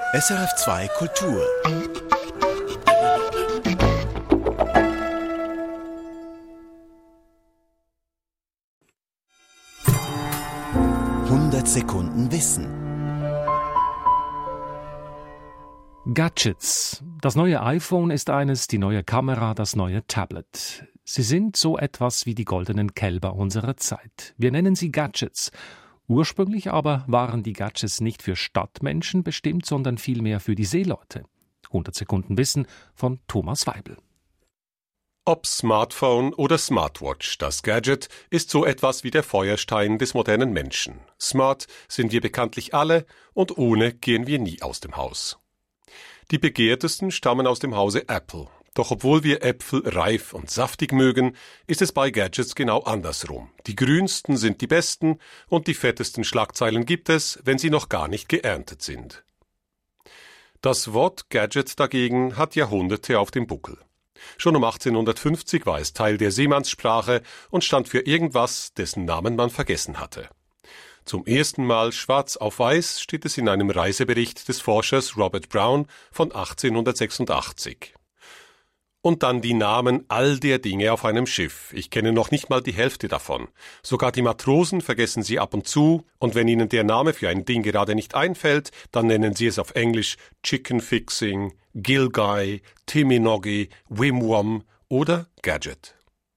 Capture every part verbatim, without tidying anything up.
S R F zwei Kultur. hundert Sekunden Wissen. Gadgets. Das neue iPhone ist eines, die neue Kamera, das neue Tablet. Sie sind so etwas wie die goldenen Kälber unserer Zeit. Wir nennen sie Gadgets. Ursprünglich aber waren die Gadgets nicht für Stadtmenschen bestimmt, sondern vielmehr für die Seeleute. hundert Sekunden Wissen von Thomas Weibel. Ob Smartphone oder Smartwatch, das Gadget ist so etwas wie der Feuerstein des modernen Menschen. Smart sind wir bekanntlich alle und ohne gehen wir nie aus dem Haus. Die begehrtesten stammen aus dem Hause Apple. Doch obwohl wir Äpfel reif und saftig mögen, ist es bei Gadgets genau andersrum. Die grünsten sind die besten und die fettesten Schlagzeilen gibt es, wenn sie noch gar nicht geerntet sind. Das Wort Gadget dagegen hat Jahrhunderte auf dem Buckel. Schon um achtzehnhundertfünfzig war es Teil der Seemannssprache und stand für irgendwas, dessen Namen man vergessen hatte. Zum ersten Mal schwarz auf weiß steht es in einem Reisebericht des Forschers Robert Brown von achtzehnhundertsechsundachtzig. Und dann die Namen all der Dinge auf einem Schiff. Ich kenne noch nicht mal die Hälfte davon. Sogar die Matrosen vergessen sie ab und zu, und wenn ihnen der Name für ein Ding gerade nicht einfällt, dann nennen sie es auf Englisch Chicken Fixing, Gilguy, Timinogi, Wimwam oder Gadget.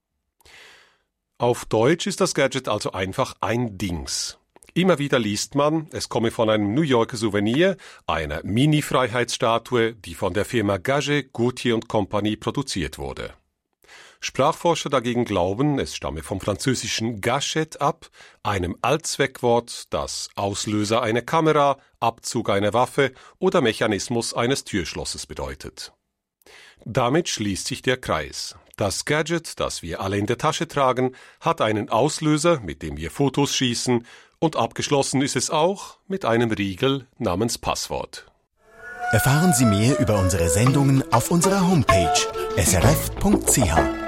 Auf Deutsch ist das Gadget also einfach ein Dings. Immer wieder liest man, es komme von einem New Yorker Souvenir, einer Mini-Freiheitsstatue, die von der Firma Gage, Gauthier und Compagnie produziert wurde. Sprachforscher dagegen glauben, es stamme vom französischen Gâchette ab, einem Allzweckwort, das Auslöser einer Kamera, Abzug einer Waffe oder Mechanismus eines Türschlosses bedeutet. Damit schließt sich der Kreis. Das Gadget, das wir alle in der Tasche tragen, hat einen Auslöser, mit dem wir Fotos schießen, und abgeschlossen ist es auch mit einem Riegel namens Passwort. Erfahren Sie mehr über unsere Sendungen auf unserer Homepage s r f punkt c h.